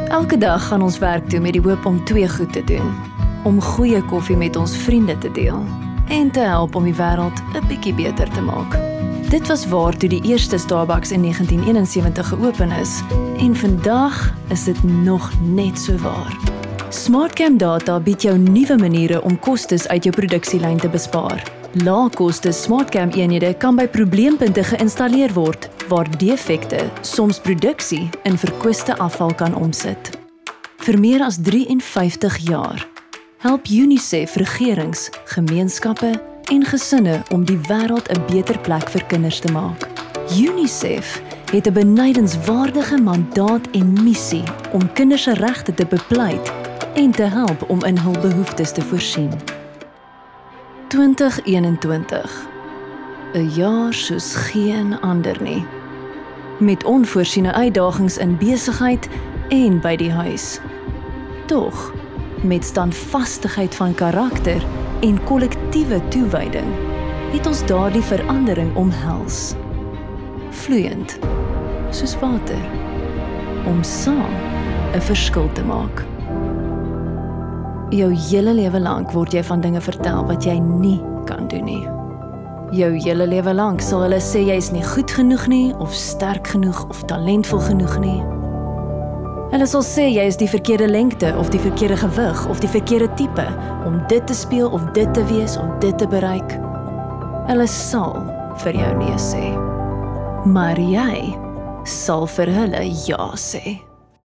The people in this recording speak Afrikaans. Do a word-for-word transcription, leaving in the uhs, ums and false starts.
Elke dag gaan ons werk toe met die hoop om twee goed te doen. Om goeie koffie met ons vriende te deel en te help om die wêreld 'n bietjie beter te maak. Dit was waar toe die eerste Starbucks in negentien eenensewentig geopen is en vandag is dit nog net so waar. SmartCam Data bied jou nuwe maniere om kostes uit jou produksielyn te bespaar. Laagkoste SmartCam eenhede kan by probleempunte geïnstalleer word waar defekte soms produksie in verkwiste afval kan omsit. Vir meer as vyf drie vyftig jaar help UNICEF regerings, gemeenskappe en gesinne om die wêreld 'n beter plek vir kinders te maak. UNICEF het 'n benydenswaardige mandaat en missie om kinders se regte te bepleit en te help om in hul behoeftes te voorsien. twintig eenentwintig, 'n jaar soos geen ander nie. Met onvoorsiene uitdagings in besigheid en by die huis. Tog, met standvastigheid van karakter en kollektiewe toewyding, het ons daardie verandering omhels. Vloeiend, soos water, om saam 'n verskil te maak. Jou hele lewe lank word jy van dinge vertel wat jy nie kan doen nie. Jou hele lewe lank sal hulle sê jy is nie goed genoeg nie, of sterk genoeg, of talentvol genoeg nie. Hulle sal sê jy is die verkeerde lengte, of die verkeerde gewig, of die verkeerde tipe, om dit te speel, of dit te wees, of dit te bereik. Hulle sal vir jou nee sê. Maar jy sal vir hulle ja sê.